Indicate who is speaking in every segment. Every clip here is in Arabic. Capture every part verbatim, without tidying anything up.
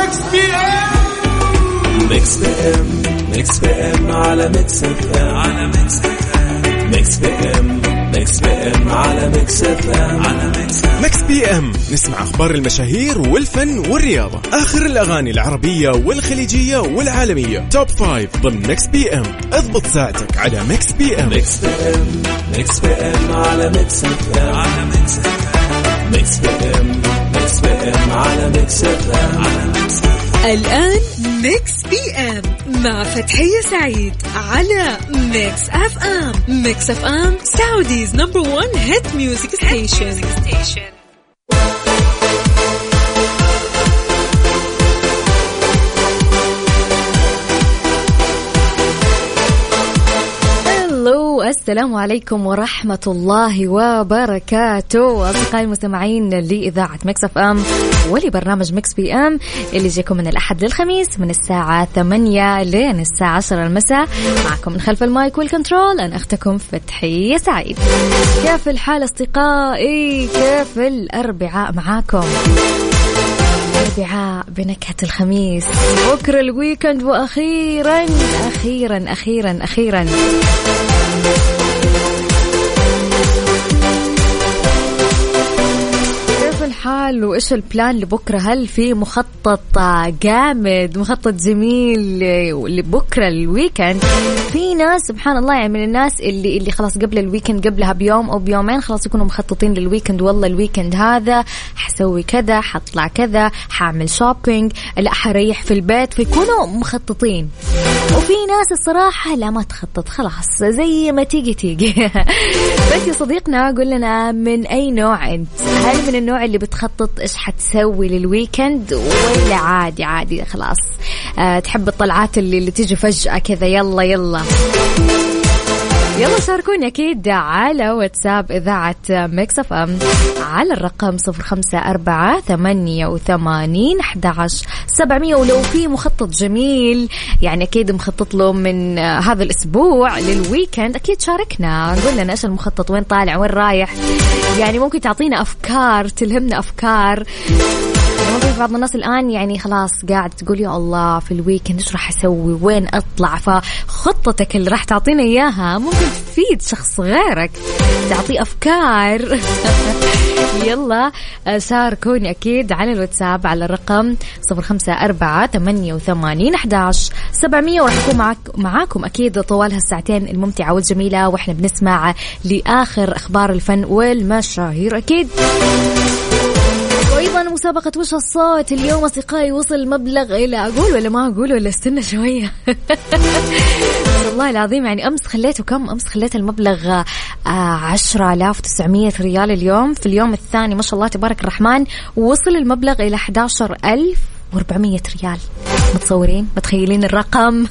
Speaker 1: ميكس بي ام. ميكس بي ام ميكس بي ام على ميكس اف ام على ميكس اف ام. ميكس بي ام ميكس بي ام على ميكس اف ام على ميكس.
Speaker 2: ميكس بي ام نسمع اخبار المشاهير والفن والرياضه، اخر الاغاني العربيه والخليجيه والعالميه، توب فايف ضمن ميكس بي ام. اضبط ساعتك على ميكس بي ام.
Speaker 1: ميكس بي ام ميكس بي ام على ميكس اف ام على ميكس اف ام. ميكس بي ام ميكس بي ام على ميكس اف ام على ميكس.
Speaker 3: الآن ميكس بي ام مع فتحية سعيد على ميكس اف ام. ميكس اف ام سعوديز نمبر ون هيت ميوزك ستيشن. السلام عليكم ورحمة الله وبركاته أصدقائي المستمعين لإذاعة ميكس اف ام ولبرنامج ميكس بي ام اللي يجيكم من الأحد للخميس من الساعة ثمانية لين الساعة عشرة المساء. معكم من خلف المايك والكنترول أنا أختكم فتحية سعيد. كيف الحال أصدقائي؟ كيف الأربعاء معاكم؟ أربعاء بنكهة الخميس، بكرة الويكند، وأخيرا أخيرا أخيرا أخيرا حال وإيش البلان لبكرة؟ هل في مخطط جامد، مخطط جميل لبكرة الويكند؟ في ناس سبحان الله يعني من الناس اللي اللي خلاص قبل الويكند قبلها بيوم أو بيومين خلاص يكونوا مخططين للويكند. والله الويكند هذا حسوي كذا، حطلع كذا، حعمل شوبينج، لا حريح في البيت، فيكونوا مخططين. وفي ناس الصراحة لا ما تخطط، خلاص زي ما تيجي تيجي. بس يا صديقنا قول لنا من أي نوع أنت؟ هل من النوع اللي بتخطط إيش حتسوي للويكند، ولا عادي عادي خلاص أه تحب الطلعات اللي, اللي تيجي فجأة كذا يلا يلا يلا شاركوني أكيد على واتساب إذاعة ميكس اف ام على الرقم صفر خمسة أربعة ثمانية وثمانين أحد عشر سبعمية. ولو في مخطط جميل يعني أكيد مخطط له من هذا الأسبوع للويكند أكيد شاركنا، نقول لنا إيش المخطط، وين طالع، وين رايح. يعني ممكن تعطينا أفكار، تلهمنا أفكار. ممكن بعض الناس الآن يعني خلاص قاعد تقول يا الله في الويكند إيش راح أسوي، وين أطلع، فخطتك اللي راح تعطينا إياها ممكن تفيد شخص غيرك، تعطي أفكار. يلا شاركوني أكيد على الواتساب على الرقم صفر خمسة أربعة ثمانية وثمانين أحد عشر سبعمية، وراح أكون معك معاكم أكيد طوال هالساعتين الممتعة والجميلة، وإحنا بنسمع لآخر أخبار الفن والمشاهير أكيد. وأيضا مسابقة وش الصوت اليوم أصدقائي وصل المبلغ إلى أقول ولا ما أقول ولا استنى شوية. والله العظيم يعني أمس خليته كم؟ أمس خليت المبلغ عشرة آلاف وتسعمية ريال. اليوم في اليوم الثاني ما شاء الله تبارك الرحمن وصل المبلغ إلى أحد عشر ألف وأربعمية ريال. متصورين؟ متخيلين الرقم؟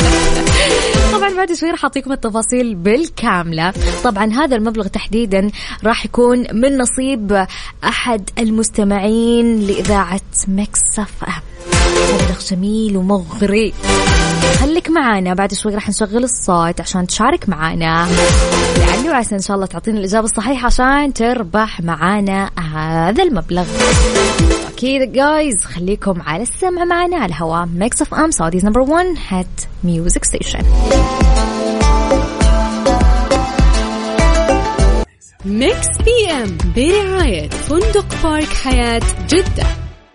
Speaker 3: طبعا بعد شوي راح أعطيكم التفاصيل بالكاملة. طبعا هذا المبلغ تحديدا راح يكون من نصيب أحد المستمعين لإذاعة ميكس اف ام. مبلغ جميل ومغري. خليك معانا بعد شوي راح نشغل الصوت عشان تشارك معانا، لعل وعسى إن شاء الله تعطينا الإجابة الصحيحة عشان تربح معانا هذا المبلغ. أكيد جايز خليكم على السمع معنا على هوا ميكس اف ام سعوديز نمبر ون هات ميوزك ستيشن. ميكس بي ام برعاية فندق بارك حياة جدة.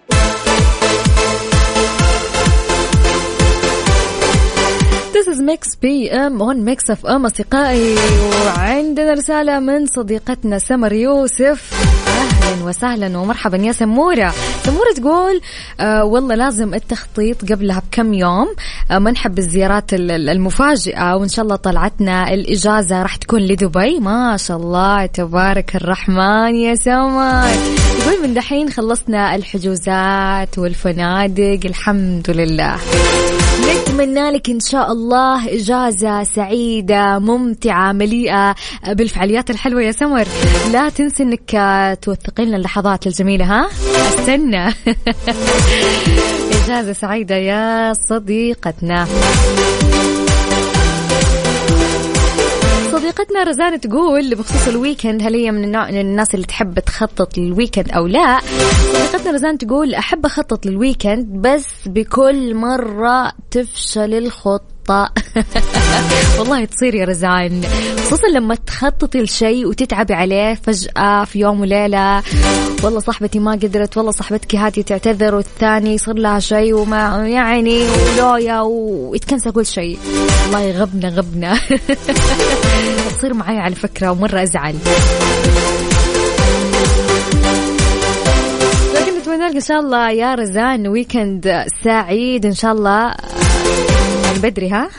Speaker 3: This is Mix بي إم on Mix اف إم أصدقائي. وعندنا رسالة من صديقتنا سمر يوسف. أهلا وسهلا ومرحبا يا سمورة. سمورة تقول آه والله لازم التخطيط قبلها بكم يوم، آه ما نحب الزيارات المفاجئة، وإن شاء الله طلعتنا الإجازة راح تكون لدبي. ما شاء الله تبارك الرحمن يا سمر. يقول من دحين خلصنا الحجوزات والفنادق الحمد لله. نتمنى لك إن شاء الله إجازة سعيدة ممتعة مليئة بالفعاليات الحلوة يا سمر. لا تنسي إنك توثقين اللحظات الجميلة. ها استنى. إجازة سعيدة يا صديقتنا. صديقتنا رزان تقول بخصوص الويكند، هل هي من النوع من الناس اللي تحب تخطط للويكند أو لا؟ صديقتنا رزان تقول أحب أخطط للويكند بس بكل مرة تفشل الخطة. والله تصير يا رزان، خصوصا لما تخططي لشيء وتتعبي عليه فجأة في يوم وليلة. والله صاحبتي ما قدرت، والله صاحبتك هذه تعتذر، والثاني يصير لها شيء وما يعني ولويا ويتكنسل كل شيء. والله غبنا غبنا. تصير معي على فكرة ومرة أزعل. لكن نتمنى لك إن شاء الله يا رزان ويكند سعيد إن شاء الله من بدري. ها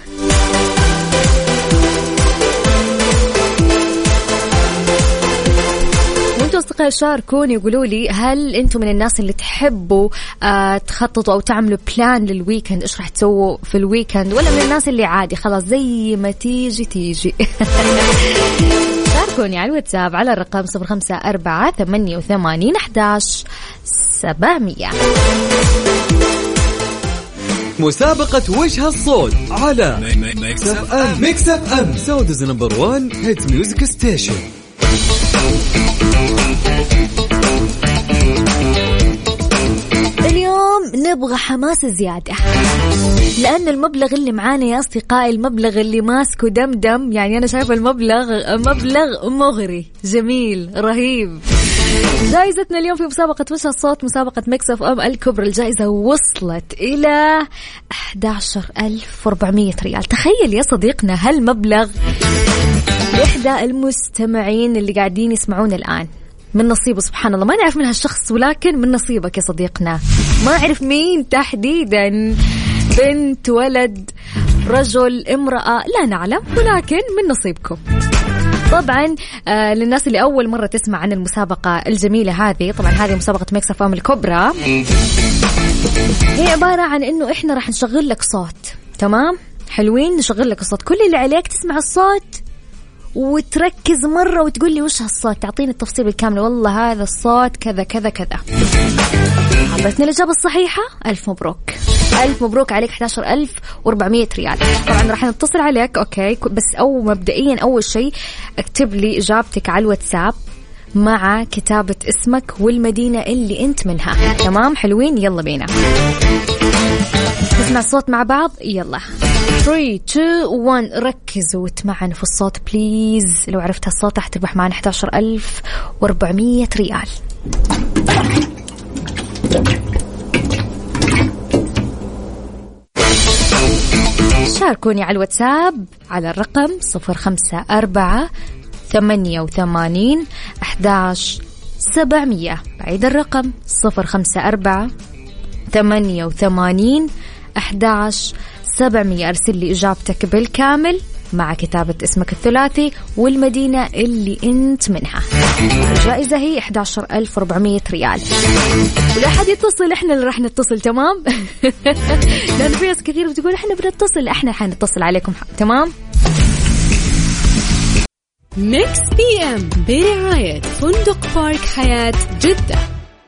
Speaker 3: وانتوا أصدقائي شاركوني يقولوا لي، هل انتم من الناس اللي تحبوا آه تخططوا أو تعملوا بلان للويكند؟ إيش راح تسووا في الويكند؟ ولا من الناس اللي عادي خلاص زي ما تيجي تيجي؟ شاركوني على الواتساب على الرقم صفر خمسة أربعة ثمانية وثمانين أحداش سبعمية.
Speaker 4: مسابقة وجه الصوت على ميكس اف ام. ميكس اف ام سعوديز نمبر وان هيت ميوزك ستيشن.
Speaker 3: اليوم نبغى حماس زيادة، لأن المبلغ اللي معانا يا أصدقائي المبلغ اللي ماسكه دمدم، يعني أنا شايفة المبلغ مبلغ مغري جميل رهيب. جائزتنا اليوم في مسابقة وش الصوت، مسابقة ميكس اف ام الكبرى، الجائزة وصلت إلى أحد عشر ألف وأربعمية ريال. تخيل يا صديقنا هالمبلغ إحدى المستمعين اللي قاعدين يسمعون الآن من نصيبه، سبحان الله ما نعرف من هالشخص، ولكن من نصيبك يا صديقنا. ما أعرف مين تحديدا، بنت ولد رجل امرأة لا نعلم، ولكن من نصيبكم. طبعا آه للناس اللي أول مرة تسمع عن المسابقة الجميلة هذه، طبعا هذه مسابقة ميكس اف ام الكبرى، هي عبارة عن إنه إحنا راح نشغل لك صوت. تمام حلوين، نشغل لك الصوت، كل اللي عليك تسمع الصوت وتركز مرة وتقول لي وش هالصوت، تعطيني التفصيل الكامل، والله هذا الصوت كذا كذا كذا. عطتني الإجابة الصحيحة ألف مبروك، ألف مبروك عليك أحد عشر ألف وأربعمية ريال. طبعا راح نتصل عليك أوكي، بس أو مبدئيا أول شيء اكتب لي إجابتك على الواتساب مع كتابة اسمك والمدينة اللي أنت منها. تمام حلوين، يلا بينا نسمع الصوت مع بعض. يلا ثلاثة اثنين واحد، ركزوا وتمعن في الصوت بليز. لو عرفت الصوت راح تربح معنا أحد عشر ألف وأربعمية ريال. شاركوني على الواتساب على الرقم صفر خمسة أربعة ثمانية وثمانين أحداش سبعمية. بعيد الرقم صفر خمسة أربعة ثمانية وثمانين أحداش سبعمية. أرسل لي إجابتك بالكامل مع كتابة اسمك الثلاثي والمدينة اللي أنت منها. الجائزة هي أحد عشر ألف وأربعمية ريال. ولا حد يتصل، إحنا اللي راح نتصل. تمام لأن في ناس كثير بتقول إحنا بنتصل، إحنا حنتصل عليكم. تمام.
Speaker 5: ميكس بي ام برعاية فندق بارك حياة جدة.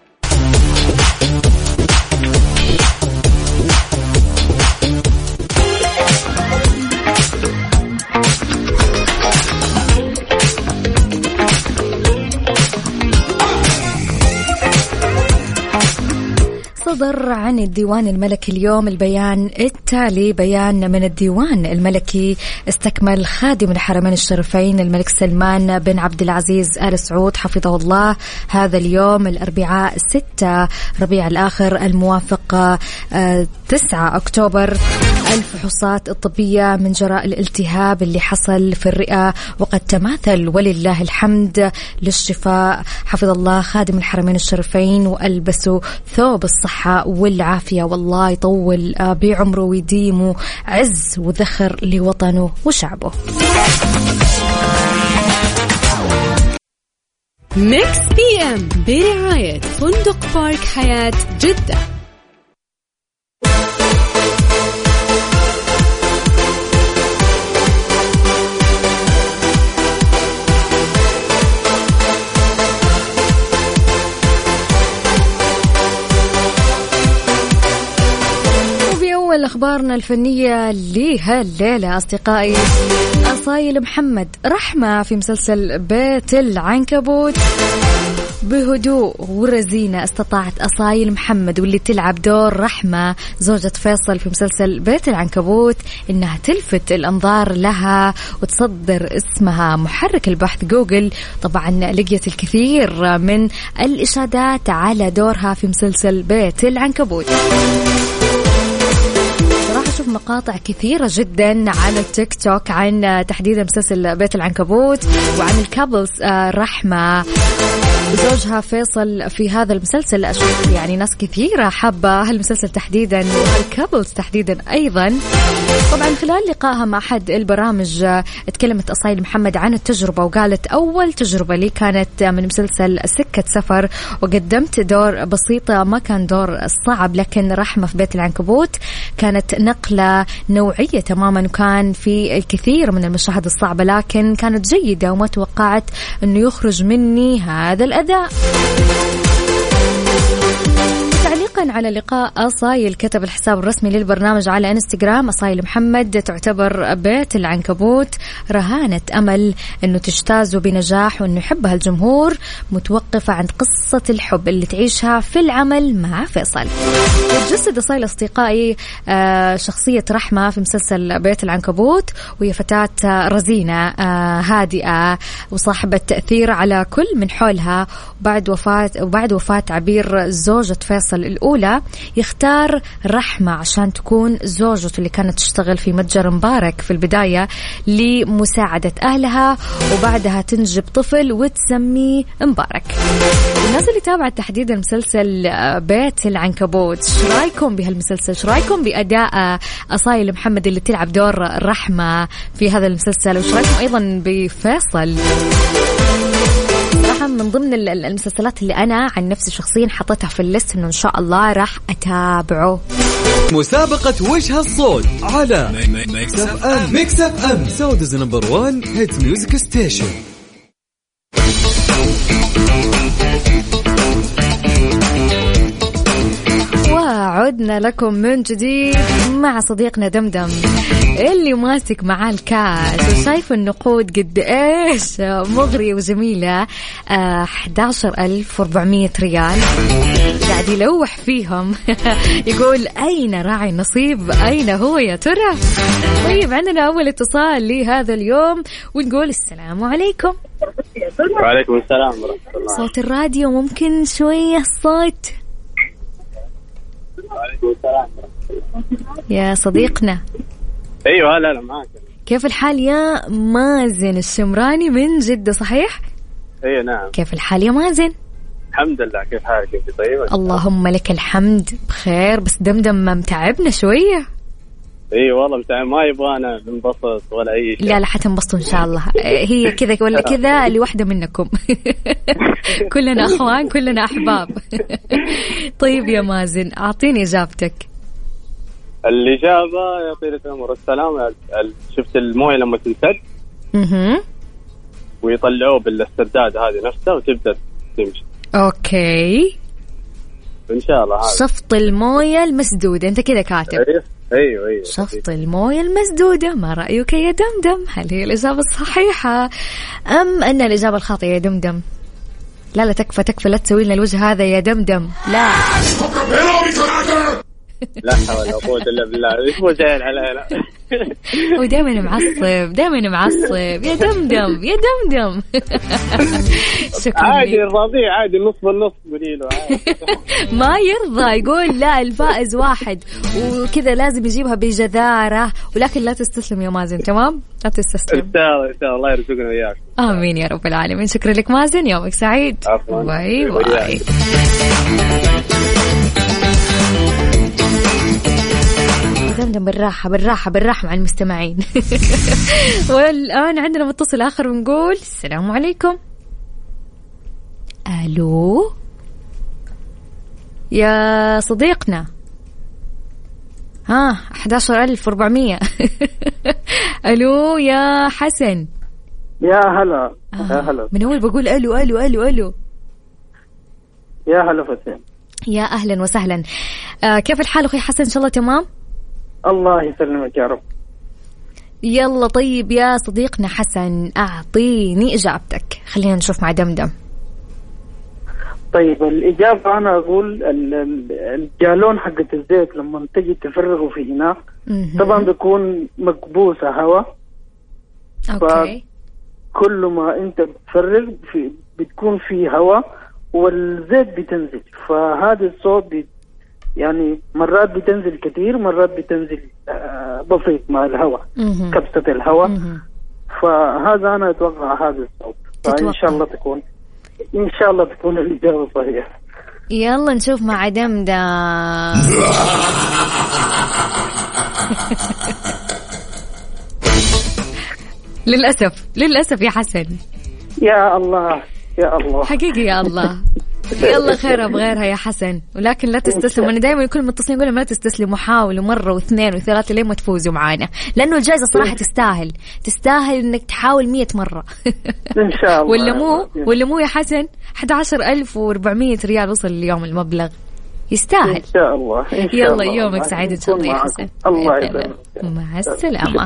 Speaker 3: صدر عن الديوان الملكي اليوم البيان التالي. بيان من الديوان الملكي استكمل خادم الحرمين الشريفين الملك سلمان بن عبد العزيز آل سعود حفظه الله هذا اليوم الأربعاء ستة ربيع الآخر الموافق تسعة أكتوبر الفحوصات الطبية من جراء الالتهاب اللي حصل في الرئة، وقد تماثل ولله الحمد للشفاء. حفظ الله خادم الحرمين الشريفين وألبسوا ثوب الصحة والعافية، والله يطول بعمره ويديمه عز وذخر لوطنه وشعبه.
Speaker 5: ميكس بي ام برعاية فندق بارك حياة جدة.
Speaker 3: أخبارنا الفنية لهالليلة أصدقائي. أصايل محمد رحمة في مسلسل بيت العنكبوت. بهدوء ورزينة استطاعت أصايل محمد واللي تلعب دور رحمة زوجة فيصل في مسلسل بيت العنكبوت إنها تلفت الأنظار لها وتصدر اسمها. محرك البحث جوجل طبعا لقيت الكثير من الإشادات على دورها في مسلسل بيت العنكبوت. راح أشوف مقاطع كثيرة جدا على التيك توك عن تحديدا مسلسل بيت العنكبوت وعن الكابلز رحمة زوجها فيصل في هذا المسلسل. أشوف يعني ناس كثيرة حابة هالمسلسل تحديدا والكابلز تحديدا أيضا. طبعا خلال لقائها مع أحد البرامج اتكلمت أصايل محمد عن التجربة وقالت أول تجربة لي كانت من مسلسل سكة سفر وقدمت دور بسيطة ما كان دور صعب، لكن رحمة في بيت العنكبوت كانت نقلة نوعية تماما وكان في الكثير من المشاهد الصعبة لكن كانت جيدة وما توقعت أنه يخرج مني هذا الأداء. تعليقا على لقاء أصايل كتب الحساب الرسمي للبرنامج على انستغرام: أصايل محمد تعتبر بيت العنكبوت رهانة أمل أنه تجتاز بنجاح وأنه يحبها الجمهور، متوقفة عند قصة الحب اللي تعيشها في العمل مع فيصل. تجسد أصايل أصدقائي شخصية رحمة في مسلسل بيت العنكبوت وهي فتاة رزينة هادئة وصاحبة تأثير على كل من حولها. وبعد وفاة وبعد وفاة عبير زوجة فيصل الأولى يختار رحمة عشان تكون زوجته اللي كانت تشتغل في متجر مبارك في البداية لمساعدة أهلها، وبعدها تنجب طفل وتسميه مبارك. الناس اللي تابعت تحديدا مسلسل بيت العنكبوت شو رايكم بهالمسلسل؟ شو رايكم بأداء أصايل محمد اللي تلعب دور رحمة في هذا المسلسل؟ وش رايكم أيضا بفيصل؟ صراحة من ضمن المسلسلات اللي أنا عن نفسي شخصيا حطيتها في الليست إنه إن شاء الله راح أتابعه.
Speaker 4: مسابقة وجه الصوت على ميكس اف ام. ميكس اف ام سعوديز نمبر وان هيت ميوزك ستيشن.
Speaker 3: وعدنا لكم من جديد مع صديقنا دمدم اللي ماسك معاه الكاس وشايف النقود قد ايش مغرية وجميلة. أحد عشر ألف وأربعمية ريال قاعد يلوح فيهم. يقول أين راعي النصيب؟ أين هو يا ترى؟ طيب عندنا أول اتصال لهذا اليوم ونقول السلام عليكم.
Speaker 6: وعليكم السلام ورحمة الله.
Speaker 3: صوت الراديو ممكن شوية الصوت. يا صديقنا.
Speaker 6: ايوه لا لا معاك.
Speaker 3: كيف الحال يا مازن الشمراني من جدة صحيح؟
Speaker 6: ايوه نعم.
Speaker 3: كيف الحال يا مازن؟
Speaker 6: الحمد لله. كيف حالك انت؟ طيبة
Speaker 3: اللهم لك الحمد بخير، بس دمدم متعبنا شوية.
Speaker 6: ايوه والله متعب، ما يبغانا ننبسط ولا اي شيء.
Speaker 3: لا لا حتنبسطوا ان شاء الله. هي كذا ولا كذا لوحدة منكم. كلنا اخوان كلنا احباب. طيب يا مازن اعطيني اجابتك.
Speaker 6: الإجابة يا طيلة العمر والسلام، شفت الموية لما تنسد
Speaker 3: اها
Speaker 6: ويطلعوه بالسداد هذه نفسها وتبدأ تمشي.
Speaker 3: اوكي
Speaker 6: ان شاء الله. هذا
Speaker 3: شفط الموية المسدودة انت كده كاتب.
Speaker 6: ايوه ايوه, أيوة.
Speaker 3: شفط الموية المسدودة، ما رأيك يا دمدم؟ هل هي الإجابة الصحيحة أم أن الإجابة الخاطئة يا دمدم؟ لا لا تكفى تكفى، لا تسوي لنا الوجه هذا يا دمدم. لا
Speaker 6: لا حول ولا قوة إلا بالله. إيش مو زين علينا؟
Speaker 3: هو دائما معصب دائما معصب يا دمدم يا دمدم. شكرا.
Speaker 6: عادي الرضيع عادي نص بالنص قولي له.
Speaker 3: ما يرضى يقول لا الفائز واحد وكذا لازم يجيبها بجدارة، ولكن لا تستسلم يا مازن. تمام لا تستسلم.
Speaker 6: إن شاء الله إن شاء الله الله يرزقنا وياك.
Speaker 3: آمين يا رب العالمين. شكرا لك مازن، يومك سعيد. باي باي. دمدم بالراحة بالراحة بالراحة مع المستمعين. والآن عندنا متصل آخر ونقول السلام عليكم. ألو يا صديقنا. ها أحد عشر ألف وأربعمية. ألو يا حسن.
Speaker 7: يا هلا.
Speaker 3: آه.
Speaker 7: يا هلا.
Speaker 3: من أول بقول ألو ألو ألو ألو.
Speaker 7: يا هلا فتين.
Speaker 3: يا أهلا وسهلا. آه كيف الحال أخي حسن؟ إن شاء الله تمام.
Speaker 7: الله يسلمك يا رب.
Speaker 3: يلا طيب يا صديقنا حسن أعطيني إجابتك، خلينا نشوف مع دمدم.
Speaker 7: طيب الإجابة أنا أقول الجالون حقة الزيت لما تجي تفرغه في إناء طبعا بيكون مكبوسة هواء.
Speaker 3: أوكي.
Speaker 7: كل ما أنت بتفرغ في بتكون فيه هواء والزيت بتنزل، فهذا الصوت بي يعني مرات بتنزل كثير مرات بتنزل بسيط مع الهواء، كبسة الهواء. فهذا أنا أتوقع هذا الصوت، فإن شاء الله تكون إن شاء الله تكون الإجابة صحيحة.
Speaker 3: يلا نشوف مع دمدم. للأسف للأسف يا حسن.
Speaker 7: يا الله يا الله
Speaker 3: حقيقي يا الله. يلا خير بغيرها يا حسن، ولكن لا تستسلم. أنا دائما كل متصلين يقولوا ما تستسلموا، حاولوا مرة واثنين وثلاثة لين ما تفوزوا معانا، لأنه الجائزة صراحة تستاهل تستاهل إنك تحاول مية مرة.
Speaker 7: إن شاء الله.
Speaker 3: ولا مو ولا مو يا حسن؟ أحد عشر ألف وأربعمية ريال وصل اليوم المبلغ، يستاهل.
Speaker 7: إن شاء الله. إن شاء
Speaker 3: يلا
Speaker 7: الله.
Speaker 3: يومك سعيد إن شاء الله يا حسن.
Speaker 7: الله يسلمك.
Speaker 3: مع السلامة.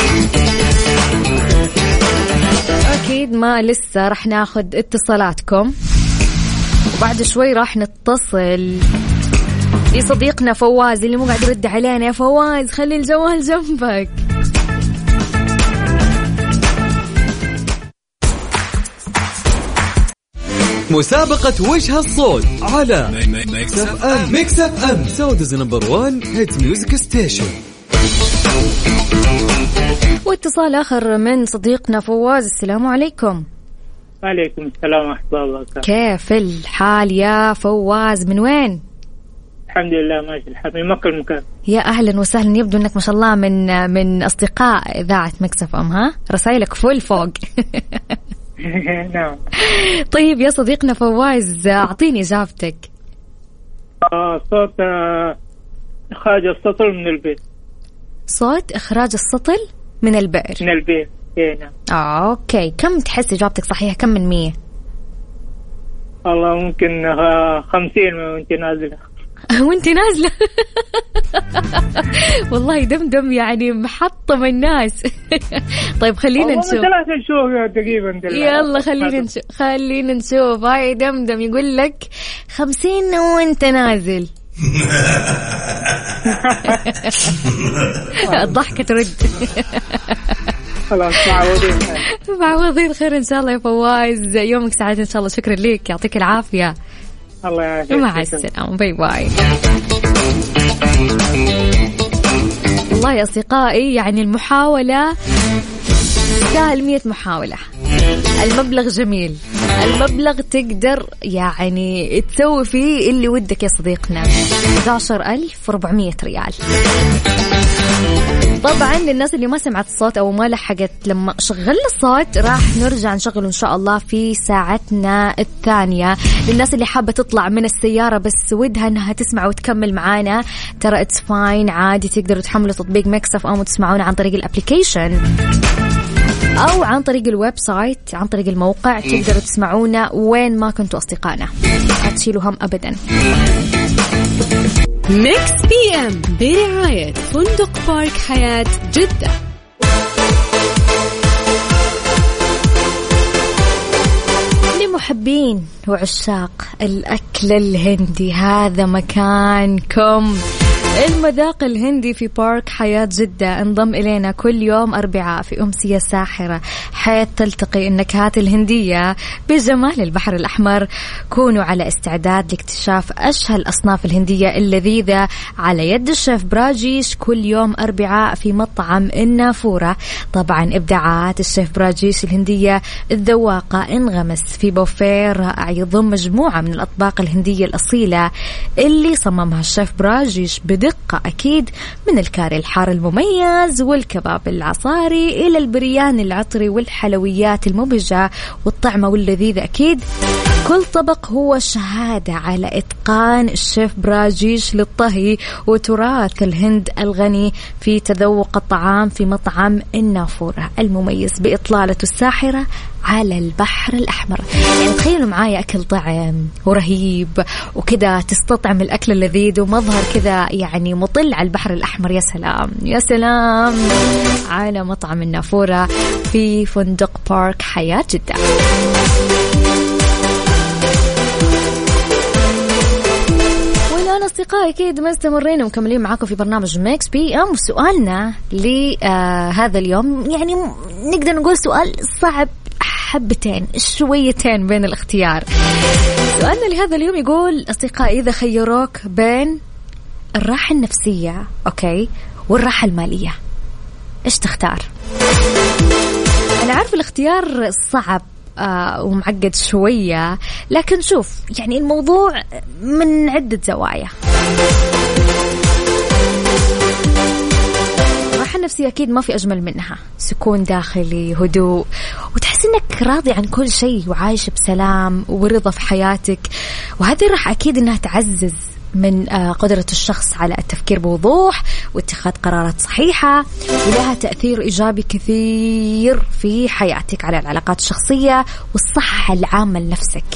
Speaker 3: أكيد ما لسه رح ناخد اتصالاتكم، وبعد شوي راح نتصل بصديقنا فواز اللي مو قاعد يرد علينا. يا فواز خلي الجوال جنبك.
Speaker 4: مسابقة وجه الصوت على ميكس اف ام. ميكس اف ام سعوديز نمبر وان هيت ميوزك ستيشن.
Speaker 3: واتصال آخر من صديقنا فواز. السلام عليكم.
Speaker 8: وعليكم السلام ورحمة الله وبركاته.
Speaker 3: كيف الحال يا فواز؟ من وين؟
Speaker 8: الحمد لله ماشي الحال، من مكة المكان.
Speaker 3: يا أهلا وسهلا، يبدو أنك ما شاء الله من من أصدقاء إذاعة ميكس اف ام. ها رسائلك فول فوق.
Speaker 8: نعم.
Speaker 3: طيب يا صديقنا فواز أعطيني إجابتك.
Speaker 8: آه صوت آه إخراج السطل من البيت.
Speaker 3: صوت إخراج السطل من البئر.
Speaker 8: من البيت. إيه نعم.
Speaker 3: آه أوكي، كم تحس إجابتك صحيحة؟ كم من مية؟
Speaker 8: والله ممكن آه خمسين وانت نازلة.
Speaker 3: وانت نازلة. والله دمدم يعني محطم الناس. طيب خلينا نشوف.
Speaker 8: ثلاثة شهور تقريبا.
Speaker 3: يلا خلينا نشوف خلينا نشوف. هاي دمدم يقول لك خمسين وانت نازل. الضحكة ترد.
Speaker 8: خلاص معوضين
Speaker 3: معوضين خير إن شاء الله يا فواز. يومك سعيد إن شاء الله. شكرا لك، يعطيك العافية.
Speaker 8: الله يعافيك.
Speaker 3: مع السلامة. باي باي. والله يا أصدقائي يعني المحاولة تستاهل مية محاولة. المبلغ جميل، المبلغ تقدر يعني تسوي فيه اللي ودك يا صديقنا. أحد عشر ألف وأربعمية ريال. طبعا للناس اللي ما سمعت الصوت أو ما لحقت لما شغل الصوت راح نرجع نشغله إن شاء الله في ساعتنا الثانية. للناس اللي حابة تطلع من السيارة بس ودها أنها تسمع وتكمل معانا، ترى اتس فاين عادي، تقدروا تحملوا تطبيق ميكس اف ام وتسمعونا عن طريق الابليكيشن أو عن طريق الويب سايت، عن طريق الموقع. تقدروا تسمعونا وين ما كنتوا أصدقائنا، لا تشيلوا هم أبدا.
Speaker 5: ميكس بي ام برعاية فندق بارك حياة جدة.
Speaker 3: لمحبين وعشاق الأكل الهندي هذا مكانكم. المذاق الهندي في بارك حياة جدة. انضم إلينا كل يوم أربعاء في أمسية ساحرة حيث تلتقي النكهات الهندية بجمال البحر الأحمر. كونوا على استعداد لاكتشاف أشهى الأصناف الهندية اللذيذة على يد الشيف براجيش كل يوم أربعاء في مطعم النافورة. طبعا إبداعات الشيف براجيش الهندية الذواقة انغمس في بوفيه رائع يضم مجموعة من الأطباق الهندية الأصيلة اللي صممها الشيف براجيش بدقة أكيد، من الكاري الحار المميز والكباب العصاري إلى البريان العطري والحلويات المبهجة والطعمة واللذيذة أكيد. كل طبق هو شهادة على إتقان الشيف براجيش للطهي وتراث الهند الغني في تذوق الطعام في مطعم النافورة المميز بإطلالته الساحرة على البحر الأحمر. يعني تخيلوا معايا أكل طعم ورهيب وكذا تستطعم الأكل اللذيذ ومظهر كذا يعني مطل على البحر الأحمر. يا سلام يا سلام على مطعم النافورة في فندق بارك حياة جدة. أصدقائي أكيد ما استمرينا ومكملين معاكم في برنامج ميكس بي أم. وسؤالنا لهذا اليوم يعني نقدر نقول سؤال صعب حبتين شويتين بين الاختيار. سؤالنا لهذا اليوم يقول أصدقائي إذا خيروك بين الراحة النفسية أوكي والراحة المالية إيش تختار؟ أنا عارف الاختيار صعب آه ومعقد شوية لكن شوف يعني الموضوع من عدة زوايا. الراحة النفسية أكيد ما في أجمل منها، سكون داخلي هدوء وتحس إنك راضي عن كل شيء وعايش بسلام ورضا في حياتك، وهذه راح أكيد إنها تعزز من قدرة الشخص على التفكير بوضوح واتخاذ قرارات صحيحة ولها تأثير إيجابي كثير في حياتك على العلاقات الشخصية والصحة العامة لنفسك.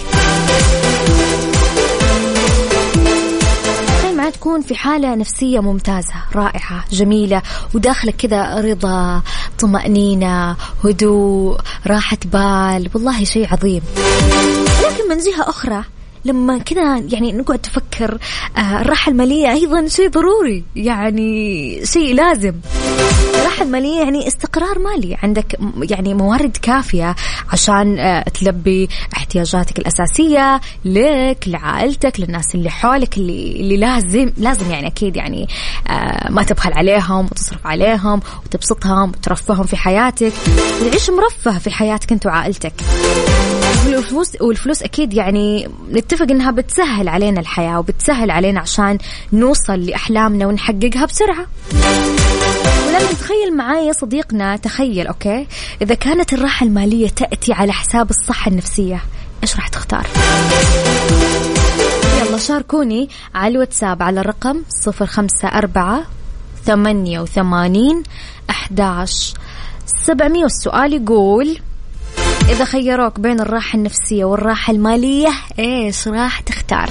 Speaker 3: ما تكون في حالة نفسية ممتازة رائعة جميلة وداخلك كذا رضا طمأنينة هدوء راحة بال، والله شيء عظيم. لكن من جهة أخرى لما كذا يعني نقعد تفكر آه الراحة المالية أيضا شيء ضروري، يعني شيء لازم. الراحة المالية يعني استقرار مالي، عندك يعني موارد كافية عشان آه تلبي احتياجاتك الأساسية لك لعائلتك للناس اللي حولك اللي, اللي لازم لازم يعني أكيد يعني آه ما تبخل عليهم وتصرف عليهم وتبسطهم وترفههم في حياتك وتعيش مرفه في حياتك أنت وعائلتك. والفلوس والفلوس أكيد يعني نتفق إنها بتسهل علينا الحياة وبتسهل علينا عشان نوصل لأحلامنا ونحققها بسرعة. ولما تخيل معايا صديقنا تخيل أوكي إذا كانت الراحة المالية تأتي على حساب الصحة النفسية إيش راح تختار؟ يلا شاركوني على الواتساب على الرقم صفر خمسة أربعة ثمانية وثمانين أحداش سبعمية. والسؤال يقول إذا خيروك بين الراحة النفسية والراحة المالية إيش راح تختار؟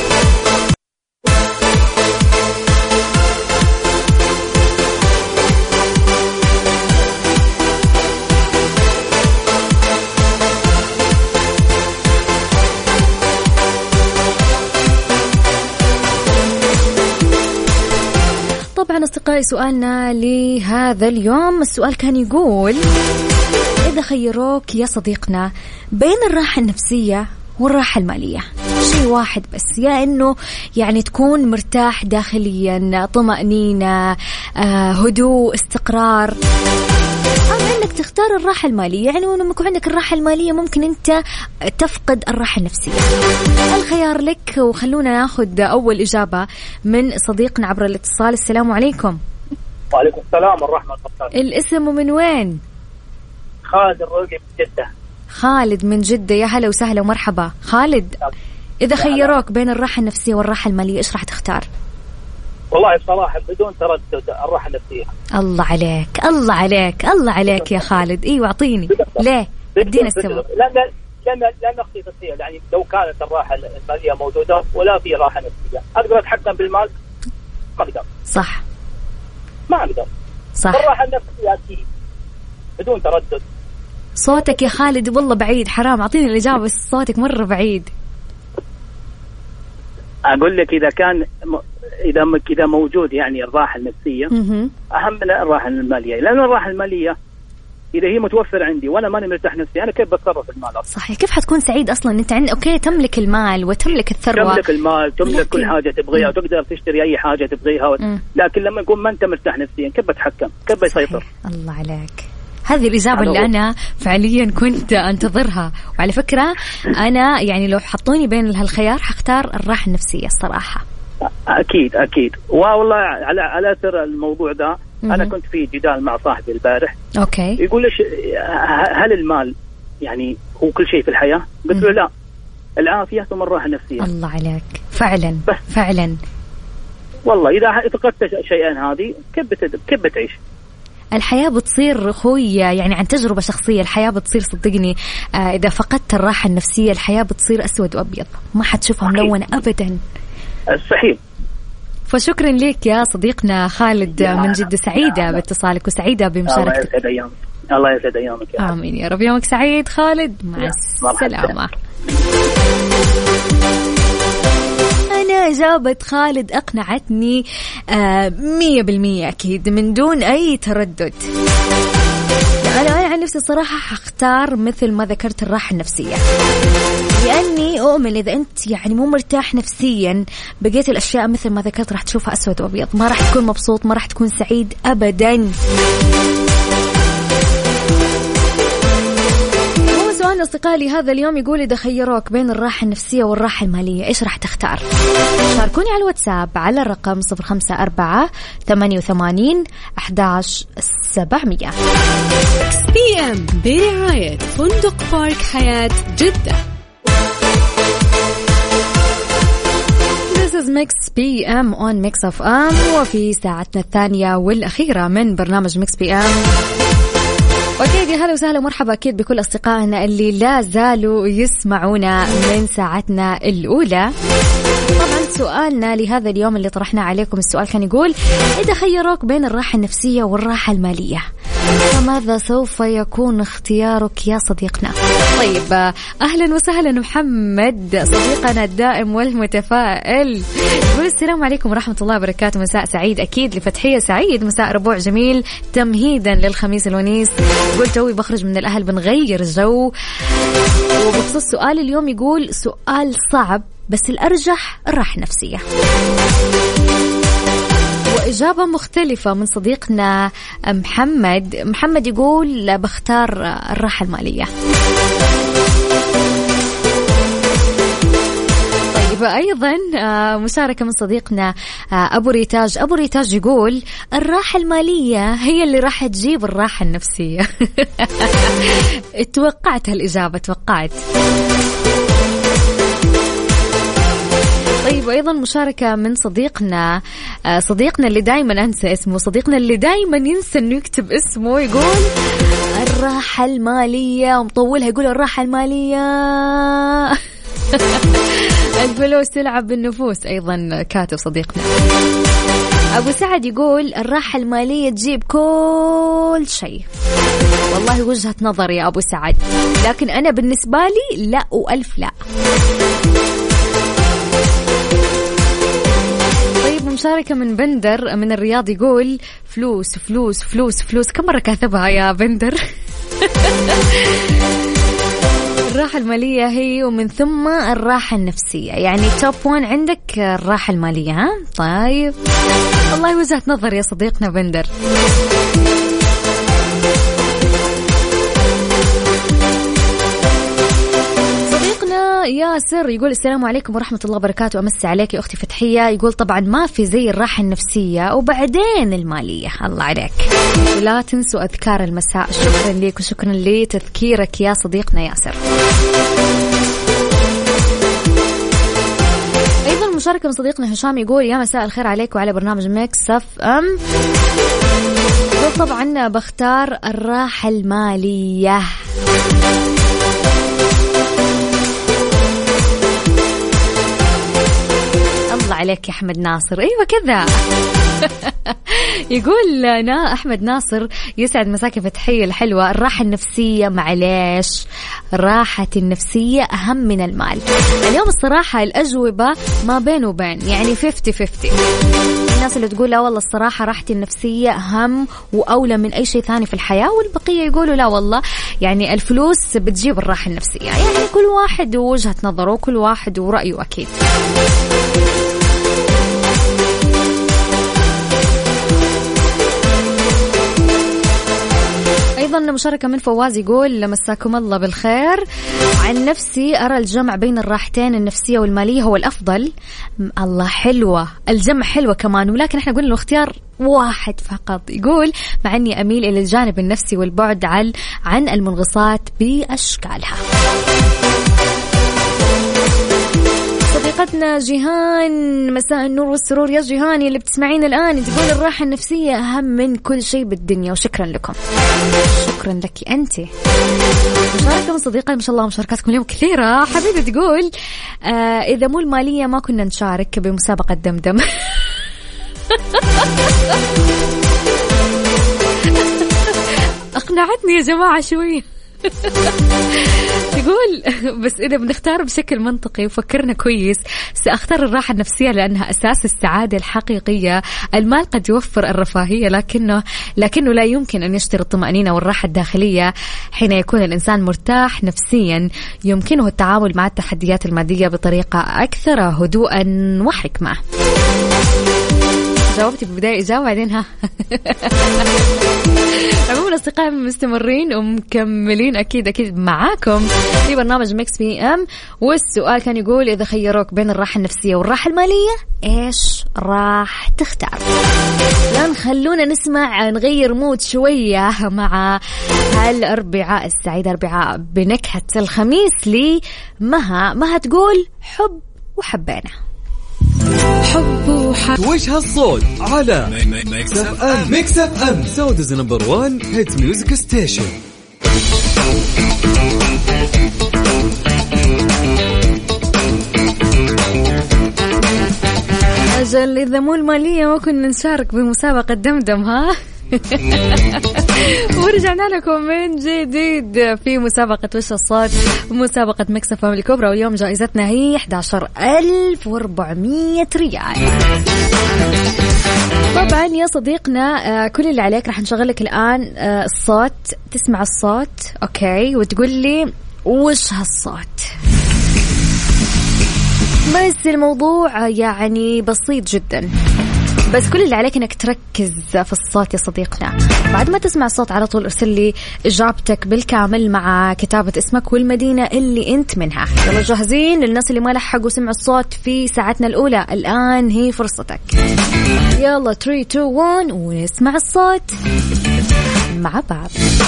Speaker 3: طبعا أصدقائي سؤالنا لهذا اليوم السؤال كان يقول إذا خيروك يا صديقنا بين الراحة النفسية والراحة المالية شيء واحد بس، يا إنه يعني تكون مرتاح داخليا طمأنينة آه، هدوء استقرار، أو إنك تختار الراحة المالية. يعني لما يكون عندك الراحة المالية ممكن أنت تفقد الراحة النفسية. الخيار لك. وخلونا ناخذ أول إجابة من صديقنا عبر الاتصال. السلام عليكم.
Speaker 9: وعليكم السلام ورحمة الله.
Speaker 3: الاسم ومن وين؟
Speaker 9: خالد الرقي من جدة.
Speaker 3: خالد من جدة، يا هلا وسهلا ومرحبا خالد. إذا خيروك بين الراحة النفسية والراحة المالية إيش راح تختار؟
Speaker 9: والله بصراحة بدون تردد الراحة النفسية.
Speaker 3: الله عليك الله عليك الله عليك يا خالد. إيه واعطيني ليه ادينا السبب.
Speaker 9: لأن لأن لأن أختي تصير يعني لو كانت الراحة المالية موجودة ولا في راحة نفسية أقدر أتحكم بالمال؟ ما أقدر.
Speaker 3: صح
Speaker 9: ما أقدر.
Speaker 3: صح.
Speaker 9: الراحة النفسية أكيد بدون تردد.
Speaker 3: صوتك يا خالد والله بعيد، حرام أعطيني الإجابة بس صوتك مرة بعيد.
Speaker 9: أقول لك إذا كان م... إذا م... إذا موجود يعني الراحة النفسية م- أهم من الراحة المالية، لأن الراحة المالية إذا هي متوفر عندي وأنا ماني مرتاح نفسي أنا كيف بتصرف المال أصلا؟
Speaker 3: صحيح. كيف حتكون سعيد أصلا أنت عند أوكي تملك المال وتملك الثروة،
Speaker 9: تملك المال تملك لكن... كل حاجة تبغيها وتقدر تشتري أي حاجة تبغيها و... لكن لما يكون ما أنت مرتاح نفسيا كيف بتحكم؟ كيف بيسيطر؟
Speaker 3: الله عليك. هذه الإجابة اللي أنا فعليا كنت أنتظرها. وعلى فكرة أنا يعني لو حطوني بين هالخيار حختار الراحة النفسية الصراحة.
Speaker 9: أكيد أكيد. والله على على أثر الموضوع ده أنا كنت في جدال مع صاحبي البارح.
Speaker 3: أوكي.
Speaker 9: يقول ليش هل المال يعني هو كل شيء في الحياة؟ قلت له لا، العافية ثم الراحة النفسية.
Speaker 3: الله عليك فعلا
Speaker 9: بس.
Speaker 3: فعلا
Speaker 9: والله إذا فقدت شيئين هذه كيف كيف بتعيش؟
Speaker 3: الحياة بتصير خوية، يعني عن تجربة شخصية الحياة بتصير صدقني آه إذا فقدت الراحة النفسية الحياة بتصير أسود وأبيض، ما حتشوفها ملونة أبدا.
Speaker 9: صحيح.
Speaker 3: فشكرا لك يا صديقنا خالد، من جد سعيدة باتصالك وسعيدة بمشاركتك.
Speaker 9: الله يسعد أيامك. الله يسعد أيامك يا
Speaker 3: آمين يا رب. يومك سعيد خالد، مع السلامة. أنا إجابة خالد أقنعتني آه مية بالمية أكيد من دون أي تردد. أنا أنا عن نفسي صراحة حختار مثل ما ذكرت الراحة النفسية، لأني أؤمن إذا أنت يعني مو مرتاح نفسيا بقيت الأشياء مثل ما ذكرت راح تشوفها أسود وأبيض، ما راح تكون مبسوط، ما راح تكون سعيد أبدا. سؤال أصدقائي هذا اليوم يقول إذا خيروك بين الراحة النفسية والراحة المالية إيش راح تختار؟ شاركوني على الواتساب على الرقم صفر خمسة أربعة ثمانية وثمانين أحد عشر سبعمية.
Speaker 5: بي إم برعاية فندق بارك حياة جدة.
Speaker 3: This is Mix بي إم on Mix of M، وفي ساعتنا الثانية والأخيرة من برنامج Mix بي إم. أكيد هلا وسهلا ومرحبا أكيد بكل أصدقائنا اللي لا زالوا يسمعونا من ساعتنا الأولى. طبعا سؤالنا لهذا اليوم اللي طرحنا عليكم السؤال كان يقول إذا خيروك بين الراحة النفسية والراحة المالية فماذا سوف يكون اختيارك يا صديقنا؟ طيب أهلا وسهلا محمد صديقنا الدائم والمتفائل، يقول السلام عليكم ورحمة الله وبركاته، مساء سعيد. أكيد لفتحية سعيد، مساء ربوع جميل تمهيدا للخميس الونيس. يقول توي بخرج من الأهل بنغير جو. وبخصوص سؤال اليوم يقول سؤال صعب بس الأرجح الراحة النفسية. وإجابة مختلفة من صديقنا محمد. محمد يقول بختار الراحة المالية. طيب أيضا مشاركة من صديقنا أبو ريتاج. أبو ريتاج يقول الراحة المالية هي اللي راح تجيب الراحة النفسية. توقعت هالإجابة، توقعت. طيب أيضا مشاركة من صديقنا صديقنا اللي دايما أنسى اسمه، صديقنا اللي دايما ينسى إنه يكتب اسمه، يقول الراحة المالية ومطولها، يقول الراحة المالية الفلوس تلعب بالنفوس. أيضا كاتب صديقنا أبو سعد يقول الراحة المالية تجيب كل شيء. والله وجهة نظر يا أبو سعد، لكن أنا بالنسبة لي لا وألف لا. مشاركة من بندر من الرياض يقول فلوس فلوس فلوس فلوس. كم مرة كاتبها يا بندر؟ الراحة المالية هي ومن ثم الراحة النفسية، يعني توب وان عندك الراحة المالية. ها طيب والله وجهة نظر يا صديقنا بندر. ياسر يقول السلام عليكم ورحمة الله وبركاته، أمسي عليك يا أختي فتحية. يقول طبعا ما في زي الراحة النفسية وبعدين المالية. الله عليك، ولا تنسوا أذكار المساء. شكرا لك وشكرا لتذكيرك يا صديقنا ياسر. أيضا مشاركة من صديقنا هشام يقول يا مساء الخير عليك وعلى برنامج ميكس اف ام. طبعا بختار الراحة المالية. الله عليك يا أحمد ناصر، أيوة كذا. يقول نا أحمد ناصر يسعد مساك فتحية الحلوة، الراحة النفسية معليش، راحة النفسية أهم من المال. اليوم الصراحة الأجوبة ما بين وبين، يعني فيفتي فيفتي. الناس اللي تقول لا والله الصراحة راحتي النفسية أهم وأولى من أي شيء ثاني في الحياة، والبقية يقولوا لا والله يعني الفلوس بتجيب الراحة النفسية. يعني كل واحد ووجهة نظره وكل واحد ورأيه أكيد. أيضا مشاركة من فواز يقول مساكم الله بالخير، عن نفسي أرى الجمع بين الراحتين النفسية والمالية هو الأفضل. الله حلوة، الجمع حلوة كمان، ولكن احنا قلنا الاختيار واحد فقط. يقول مع أني أميل إلى الجانب النفسي والبعد عن عن المنغصات بأشكالها. صديقتنا جيهان، مساء النور والسرور يا جيهاني اللي بتسمعين الآن. تقول الراحة النفسية أهم من كل شيء بالدنيا، وشكرا لكم. شكرا لك أنت. مشاركة صديقة ما شاء الله مشاركاتكم اليوم كثيرة. حبيبة تقول آه إذا مو المالية ما كنا نشارك بمسابقة دمدم. أقنعتني يا جماعة شوية. تقول بس إذا بنختار بشكل منطقي وفكرنا كويس سأختار الراحة النفسية لأنها أساس السعادة الحقيقية. المال قد يوفر الرفاهية لكنه لكنه لا يمكن أن يشتري الطمأنينة والراحة الداخلية. حين يكون الإنسان مرتاح نفسيا يمكنه التعامل مع التحديات المادية بطريقة أكثر هدوءا وحكمة. جاوبتي ببداية إجابة بعدين ها. عموما أصدقائي مستمرين ومكملين أكيد أكيد معاكم في برنامج ميكس بي أم. والسؤال كان يقول إذا خيروك بين الراحة النفسية والراحة المالية إيش راح تختار؟ الآن خلونا نسمع نغير مود شوية مع هالأربعاء السعيد، أربعاء بنكهة الخميس لي مها. مها تقول حب وحبينا.
Speaker 4: حب وحب وش هالصوت على ميكس اف ام. ميكس اف ام سعوديز نمبر وان هيت ميوزك ستيشن.
Speaker 3: أجل إذا مو المالية ما كنا نشارك بمسابقة دمدم ها. ورجعنا لكم من جديد في مسابقة وش الصوت، مسابقة ميكس اف ام الكبرى، واليوم جائزتنا هي أحد عشر ألف وأربعمية ريال. طبعا يا صديقنا كل اللي عليك راح نشغل لك الآن الصوت، تسمع الصوت أوكي وتقول لي وش هالصوت. بس الموضوع يعني بسيط جدا، بس كل اللي عليك انك تركز في الصوت يا صديقنا. بعد ما تسمع الصوت على طول ارسل لي اجابتك بالكامل مع كتابة اسمك والمدينة اللي انت منها. يلا جاهزين؟ للناس اللي ما لحقوا سمعوا الصوت في ساعتنا الاولى الان هي فرصتك. يلا ثلاثة اثنين واحد ونسمع الصوت مع بعض.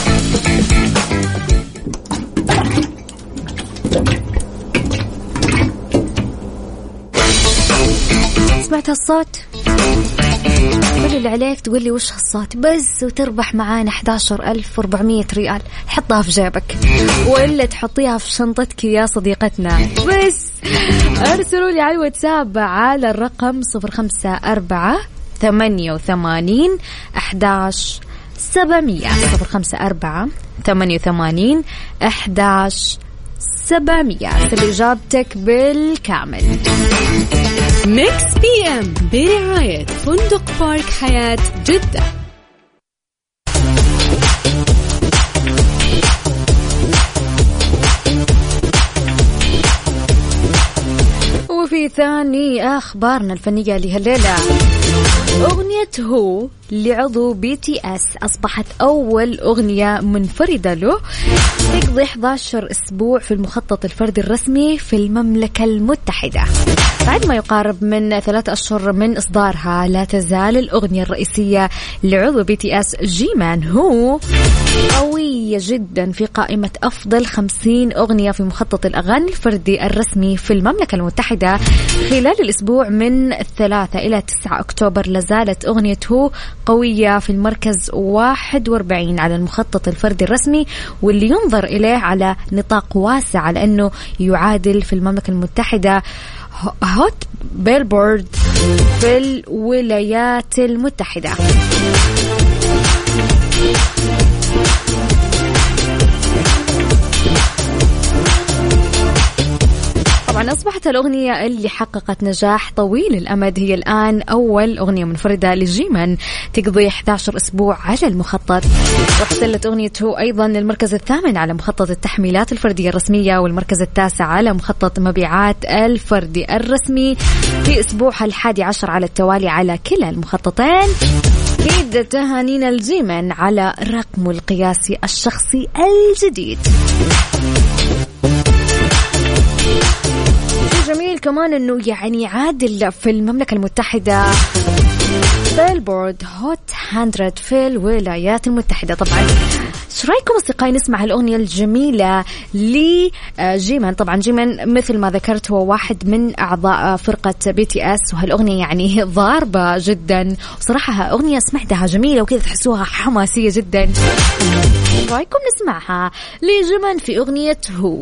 Speaker 3: سمعت الصوت؟ كل اللي عليك تقول لي وش هالصوت بس، وتربح معانا أحد عشر ألف وأربعمية ريال. حطها في جيبك ولا تحطيها في شنطتك يا صديقتنا. بس ارسلوا لي على الواتساب على الرقم صفر خمسة أربعة ثمانية وثمانين أحد عشر سبعمية. صفر خمسة أربعة ثمانية وثمانين أحد عشر سبعمية. ارسل إجابتك بالكامل.
Speaker 5: ميكس بي ام برعاية فندق بارك حياة جدة.
Speaker 3: وفي ثاني أخبارنا الفنية لهالليلة، أغنية هو لعضو بي تي اس أصبحت أول أغنية منفردة له تقضي أحد عشر أسبوع في المخطط الفردي الرسمي في المملكة المتحدة. بعد ما يقارب من ثلاثة أشهر من إصدارها لا تزال الأغنية الرئيسية لعضو بي تي اس جيمان هو قوية جدا في قائمة أفضل خمسين أغنية في مخطط الأغاني الفردي الرسمي في المملكة المتحدة. خلال الأسبوع من ثلاثة إلى تسعة أكتوبر لازالت أغنية هو قوية في المركز واحد وأربعين على المخطط الفردي الرسمي، واللي ينظر إليه على نطاق واسع لأنه يعادل في المملكة المتحدة هوت بيلبورد في الولايات المتحدة. طبعا أصبحت الأغنية اللي حققت نجاح طويل الأمد هي الآن أول أغنية منفردة لجيمان تقضي أحد عشر أسبوع على المخطط. واحتلت أغنيته أيضا المركز الثامن على مخطط التحميلات الفردية الرسمية والمركز التاسع على مخطط مبيعات الفردي الرسمي في أسبوعها الحادي عشر على التوالي على كلا المخططين. أكيد تهانينا الجيمان على رقمه القياسي الشخصي الجديد. جميل كمان انه يعني عادل في المملكة المتحدة بيلبورد هوت مية في الولايات المتحدة. طبعا ايش رايكم اصدقائي نسمع الأغنية الجميلة لجيمان؟ طبعا جيمان مثل ما ذكرت هو واحد من أعضاء فرقة بي تي اس، وهالأغنية يعني ضاربة جدا صراحة، أغنية سمعتها جميلة وكذا تحسوها حماسية جدا. ايش رايكم نسمعها لجيمان في أغنية هو.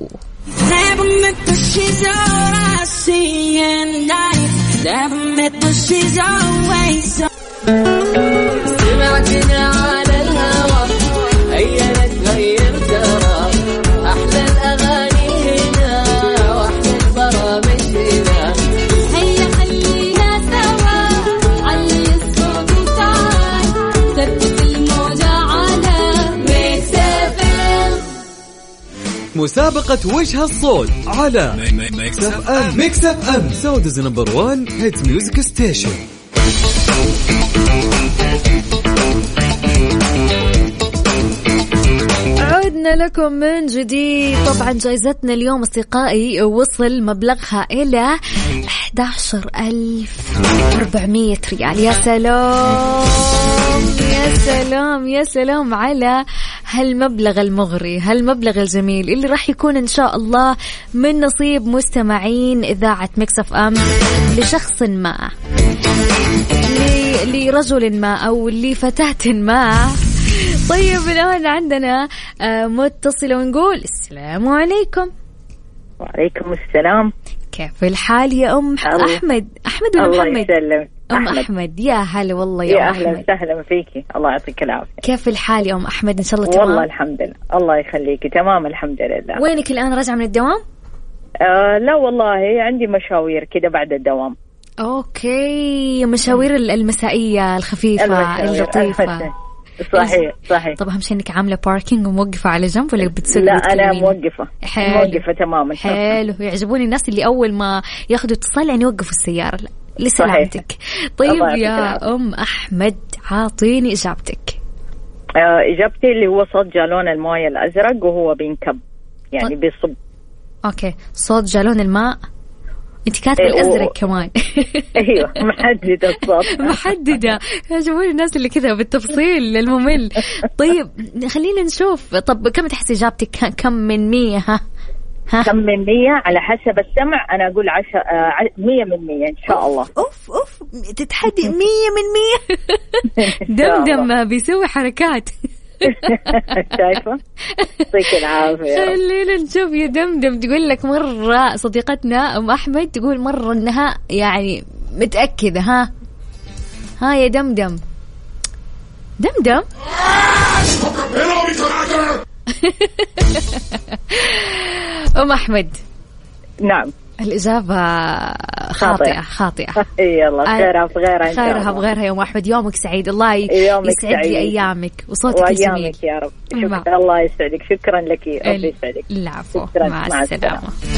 Speaker 1: سمعتنا على الهوى هيا نتغير ترى، أحلى الأغاني هنا وأحلى البرامج هنا، هيا خلينا سوا علي الصوت تعال، ثبت الموجة على ميكس اف ام.
Speaker 4: مسابقة وجه الصوت على ميكس اف ام. ميكس اف ام سعوديز نمبر وان هيت ميوزك ستيشن.
Speaker 3: عدنا لكم من جديد. طبعا جائزتنا اليوم أصدقائي وصل مبلغها إلى أحد عشر ألف وأربعمية ريال. يا سلام يا سلام يا سلام على هالمبلغ المغري، هالمبلغ الجميل اللي راح يكون إن شاء الله من نصيب مستمعين إذاعة ميكس اف ام لشخص ما، لرجل ما أو لفتاة ما. طيب الآن عندنا متصلة ونقول السلام عليكم.
Speaker 10: وعليكم السلام.
Speaker 3: كيف الحال يا أم أحمد؟ أحمد ولا
Speaker 10: الله
Speaker 3: محمد؟
Speaker 10: يسلمك.
Speaker 3: أم
Speaker 10: أحمد.
Speaker 3: أحمد. يا هلا والله يا,
Speaker 10: يا أهلا
Speaker 3: أحمد.
Speaker 10: وسهلا فيكي، الله يعطيك العافية.
Speaker 3: كيف الحال يا أم أحمد؟ إن شاء الله تمام.
Speaker 10: والله الحمد لله، الله يخليكي تمام الحمد لله.
Speaker 3: وينك الآن؟ راجعة من الدوام؟
Speaker 10: آه لا والله عندي مشاوير كده بعد الدوام.
Speaker 3: أوكي، مشاوير المسائية الخفيفة اللطيفة.
Speaker 10: صحيح صحيح.
Speaker 3: طب أهم شيء إنك عاملة باركينج وموقفة على جنب ولا بتسوي؟
Speaker 10: لا أنا موقفة.
Speaker 3: حلو.
Speaker 10: موقفة تماما.
Speaker 3: حلو، يعجبوني الناس اللي أول ما ياخدوا اتصال يعني يوقفوا السيارة لسلامتك. طيب يا أم أحمد عاطيني إجابتك.
Speaker 10: آه إجابتي اللي هو صوت جالون الماء الأزرق وهو بينكب يعني بيصب.
Speaker 3: أوكي، صوت جالون الماء. انت كاتبه
Speaker 10: إيه
Speaker 3: الازرق
Speaker 10: و...
Speaker 3: كمان.
Speaker 10: ايوه محدده الصوت.
Speaker 3: محدده. يعجبوني الناس اللي كذا بالتفصيل الممل. طيب خلينا نشوف. طب كم تحسي اجابتك؟ كم من مية؟ ها
Speaker 10: ها كم من مية على حسب السمع؟ انا اقول عشرة آه مية من مية ان شاء الله.
Speaker 3: اوف اوف تتحدي مية من مية. دمدم بيسوي حركات.
Speaker 10: شايفة؟ يعطيك العافية.
Speaker 3: خلينا نشوف يا دمدم. تقول لك مرة صديقتنا أم أحمد تقول مرة إنها يعني متأكدة. ها ها يا دمدم. دمدم. أم أحمد.
Speaker 10: نعم.
Speaker 3: الإجابة خاطئة. خاطئة.
Speaker 10: يلا خيرها بغيرها إن شاء الله.
Speaker 3: خيرها بغيرها. يوم أحمد يومك سعيد. الله يسعد لي أيامك وصوتك جميل
Speaker 10: يا رب. شكرا. الله يسعدك. شكرا لك. ربي يسعدك.
Speaker 3: العفو. مع, مع السلامة.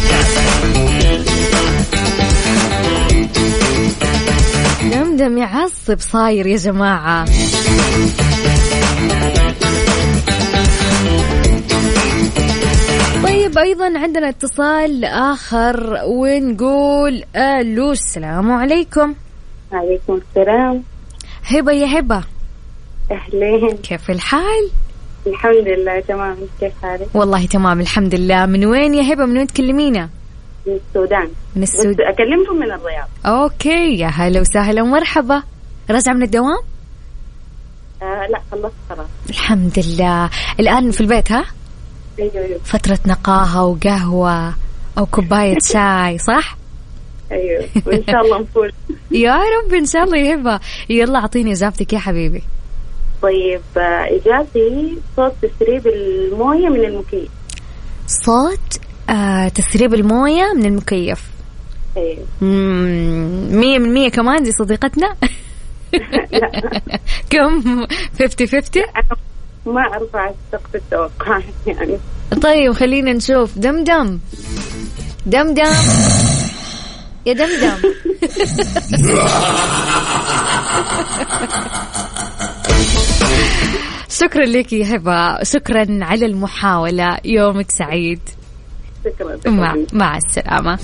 Speaker 3: دمدم يعصب صاير يا جماعة. طيب أيضا عندنا اتصال آخر ونقول ألو السلام عليكم.
Speaker 11: عليكم السلام.
Speaker 3: هبة يا هبة.
Speaker 11: أهلين.
Speaker 3: كيف الحال؟
Speaker 11: الحمد لله تمام. كيف حالك؟
Speaker 3: والله تمام الحمد لله. من وين يا هبة؟ من وين تكلمينا؟
Speaker 11: من السودان.
Speaker 3: من السودان.
Speaker 11: أكلمكم من الرياض.
Speaker 3: أوكي يا هلا وسهلا ومرحبا. راجعة من الدوام؟
Speaker 11: آه لا خلصت خلاص.
Speaker 3: الحمد لله. الآن في البيت ها؟
Speaker 11: أيوة أيوة.
Speaker 3: فترة نقاهة وقهوة أو كوباية شاي صح؟
Speaker 11: أيوة وإن شاء الله نفوز.
Speaker 3: يا رب إن شاء الله. يهبة يلا أعطيني إجابتك يا حبيبي.
Speaker 11: طيب إجابتي صوت تسريب الموية من المكيف.
Speaker 3: صوت آه تسريب الموية من المكيف.
Speaker 11: أيوة.
Speaker 3: مية من مية كمان دي صديقتنا. كم؟ فيفتي فيفتي.
Speaker 11: ما أرفع سقف التوقع يعني.
Speaker 3: طيب خلينا نشوف. دمدم دمدم يا دمدم. شكرا لك يا هبة. شكرا على المحاولة. يومك سعيد.
Speaker 11: شكرا.
Speaker 3: مع, مع السلامة.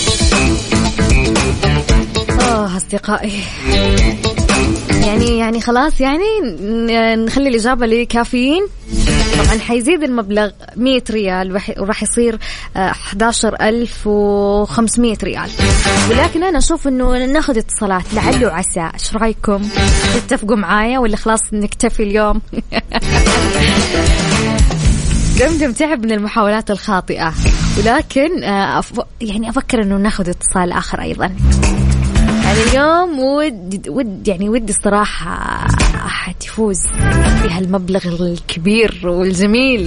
Speaker 3: آه أصدقائي يعني يعني خلاص يعني نخلي الإجابة لكافيين. طبعا حيزيد المبلغ مية ريال وراح يصير أحد عشر ألف وخمسمية ريال، ولكن أنا أشوف إنه ناخذ اتصالات لعل وعسى. إيش رأيكم؟ تتفقوا معايا ولا خلاص نكتفي اليوم؟ دمدم تعب من المحاولات الخاطئة، ولكن أف... يعني أفكر إنه ناخذ اتصال آخر أيضا. يعني اليوم ود ود يعني ودي الصراحة أحد يفوز بهالمبلغ الكبير والجميل.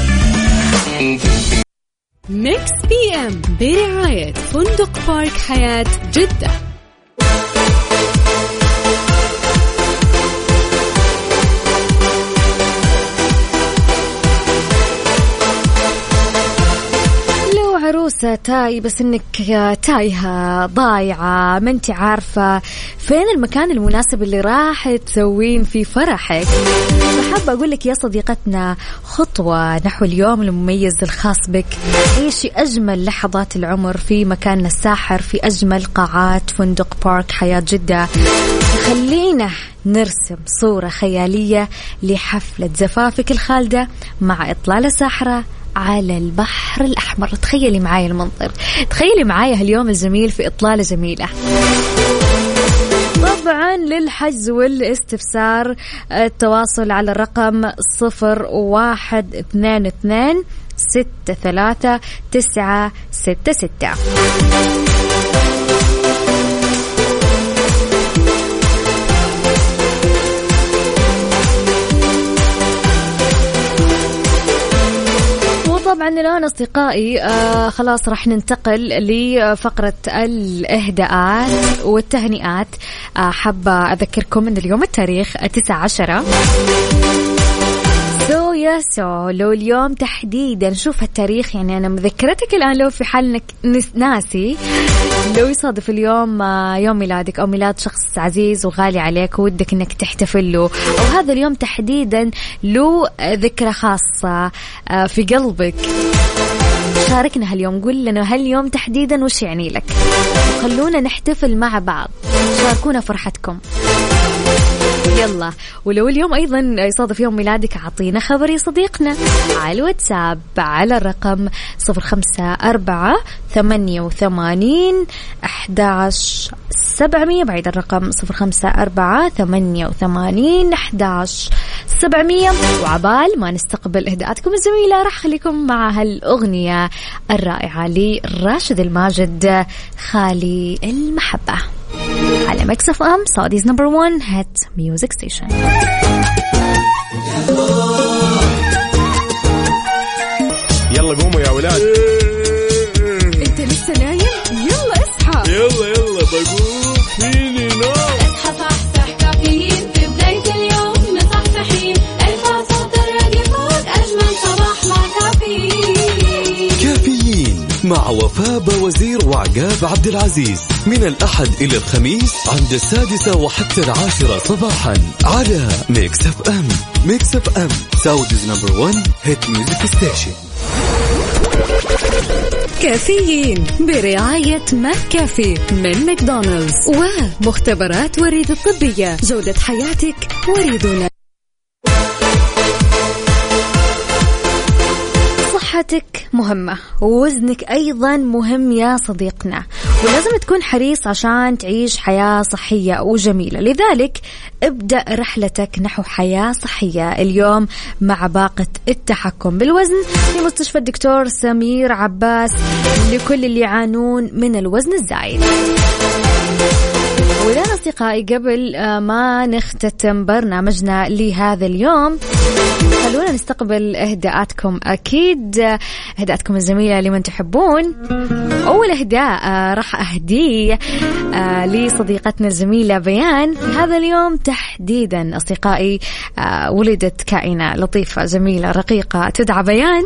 Speaker 5: ميكس بي ام برعاية فندق بارك حياة جدة.
Speaker 3: عروسة تاي بس انك تايهة ضايعة ما انت عارفة فين المكان المناسب اللي راح تسوين فيه فرحك، فحابة اقول لك يا صديقتنا خطوة نحو اليوم المميز الخاص بك. عيشي اجمل لحظات العمر في مكاننا الساحر في اجمل قاعات فندق بارك حياة جدة. خلينا نرسم صورة خيالية لحفلة زفافك الخالدة مع إطلالة ساحرة على البحر الأحمر. تخيلي معايا المنظر، تخيلي معايا هاليوم الجميل في إطلالة جميلة. طبعا للحجز والاستفسار التواصل على الرقم صفر واحد اثنان اثنان ستة ثلاثة تسعة ستة ستة. طبعا الآن أصدقائي آه خلاص راح ننتقل لفقرة الإهداءات والتهنئات. آه حابة أذكركم أن اليوم التاريخ تسعة عشرة سو يا سو لو اليوم تحديدا. شوف هالتاريخ يعني أنا مذكرتك الآن لو في حالك ناسي، لو يصادف اليوم يوم ميلادك أو ميلاد شخص عزيز وغالي عليك ودك أنك تحتفل له، أو هذا اليوم تحديدا له ذكرى خاصة في قلبك، شاركنا هاليوم، قول لنا هاليوم تحديدا وش يعني لك، خلونا نحتفل مع بعض، شاركونا فرحتكم. يلا ولو اليوم أيضا يصادف يوم ميلادك أعطينا خبر يا صديقنا على الواتساب على الرقم صفر خمسة أربعة ثمانية وثمانين أحد عشر سبعمية. بعد الرقم صفر خمسة أربعة ثمانية وثمانين أحد عشر سبعمية. وعبال ما نستقبل إهداءاتكم الجميلة راح خليكم مع هالأغنية الرائعة لراشد الماجد خالي المحبة على ميكس اف ام سعوديز نمبر وان هيت ميوزك ستيشن.
Speaker 2: يلا قوموا يا ولاد.
Speaker 5: انت لسه نايم؟ يلا اصحى.
Speaker 2: يلا يلا بقوم فيني نوم.
Speaker 12: اصحى صحصح كافيين في بداية اليوم مصحصحين، ارفع صوت الراديو فوق أجمل صباح مع كافيين.
Speaker 4: كافيين مع وفاء بوزير وعقاب عبد العزيز من الأحد إلى الخميس عند السادسة وحتى العاشرة صباحا على ميكس اف ام. ميكس اف ام سعوديز نمبر وان هيت ميوزك ستيشن.
Speaker 5: كافيين برعاية ماك كافي من ماكدونالدز ومختبرات وريد الطبية، جودة حياتك وريدنا.
Speaker 3: صحتك مهمة ووزنك أيضا مهم يا صديقنا، ولازم تكون حريص عشان تعيش حياة صحية وجميلة. لذلك ابدأ رحلتك نحو حياة صحية اليوم مع باقة التحكم بالوزن في مستشفى الدكتور سمير عباس لكل اللي يعانون من الوزن الزايد. وإذا أصدقائي قبل ما نختتم برنامجنا لهذا اليوم خلونا نستقبل إهداءاتكم، أكيد إهداءاتكم الجميلة لمن تحبون. أول إهداء راح أهديه لصديقتنا الجميلة بيان. هذا اليوم تحديدا أصدقائي ولدت كائنة لطيفة جميلة رقيقة تدعى بيان،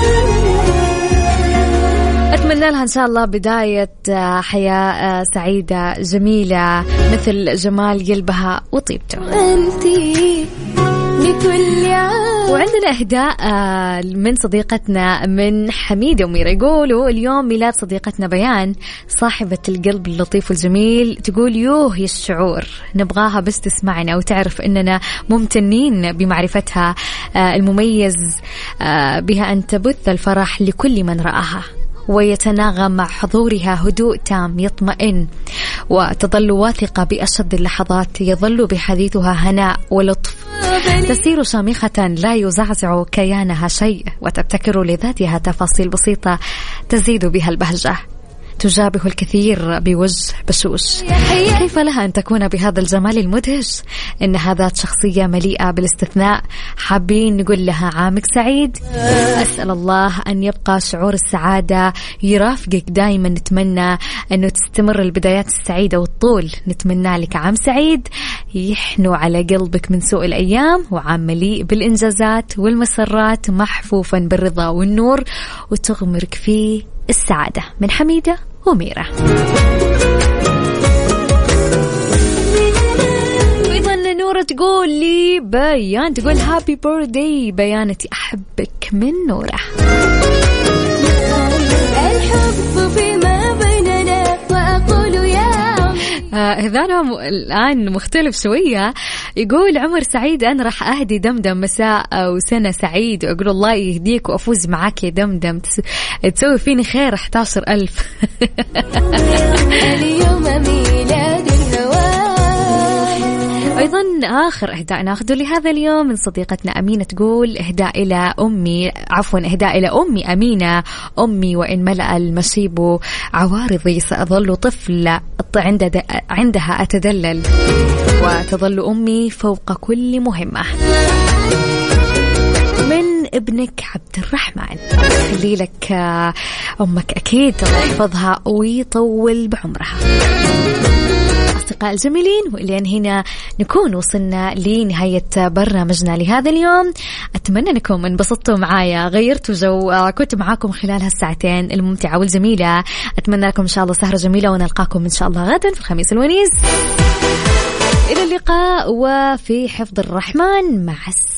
Speaker 3: أتمنى لها إن شاء الله بداية حياة سعيدة جميلة مثل جمال قلبها وطيبته.
Speaker 12: أنتي لكل عام.
Speaker 3: وعندنا إهداء من صديقتنا من حميدة وميرا، يقولوا اليوم ميلاد صديقتنا بيان صاحبة القلب اللطيف والجميل، تقول يوه يا الشعور نبغاها بس تسمعنا وتعرف أننا ممتنين بمعرفتها المميز بها أن تبث الفرح لكل من رآها، ويتناغم مع حضورها هدوء تام يطمئن، وتظل واثقة بأشد اللحظات يظل بحديثها هناء ولطف، تسير شامخة لا يزعزع كيانها شيء، وتبتكر لذاتها تفاصيل بسيطة تزيد بها البهجة، تجابه الكثير بوجه بشوش. كيف لها أن تكون بهذا الجمال المدهش؟ إنها ذات شخصية مليئة بالاستثناء، حابين نقول لها عامك سعيد. أسأل الله أن يبقى شعور السعادة يرافقك دائما، نتمنى أنه تستمر البدايات السعيدة والطول، نتمنى لك عام سعيد يحنو على قلبك من سوء الأيام، وعام مليء بالإنجازات والمسرات محفوفا بالرضا والنور، وتغمرك فيه السعادة. من حميدة وميرا. وإذا نورة تقول لي بيان، تقول هابي بيرثدي بيانتي، أحبك من نورة.
Speaker 12: الحب فيما بيننا وأقول يا
Speaker 3: إذانهم الآن مختلف شوية، يقول عمر سعيد أنا راح أهدي دمدم مساء وسنة سعيد، وأقول الله يهديك وأفوز معاك يا دمدم، تسوي فيني خير أحد عشر ألف.
Speaker 12: اليوم ميلاد الهوى.
Speaker 3: أيضا آخر إهداء ناخذه لهذا اليوم من صديقتنا أمينة، تقول إهداء إلى أمي، عفوا إهداء إلى أمي أمينة، أمي وإن ملأ المشيب عوارضي سأظل طفلة عند عندها أتدلل، وتظل أمي فوق كل مهمة. من ابنك عبد الرحمن، خلي لك أمك أكيد الله يحفظها ويطول بعمرها. أصدقاء الجميلين، ولين هنا نكون وصلنا لنهاية برنامجنا لهذا اليوم. أتمنى أنكم انبسطتوا معايا، غيرتوا جو، كنت معاكم خلال هالساعتين الممتعة والجميلة. أتمنى لكم إن شاء الله سهرة جميلة، ونلقاكم إن شاء الله غدا في الخميس الونيس. إلى اللقاء وفي حفظ الرحمن، مع السلامة.